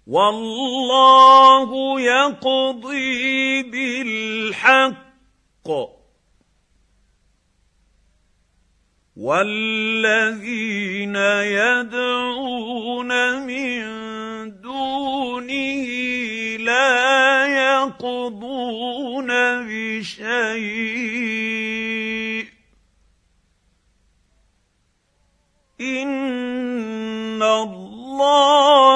والله يقضي بالحق والذين يدعون من دونه لا يقضون بشيء إن الله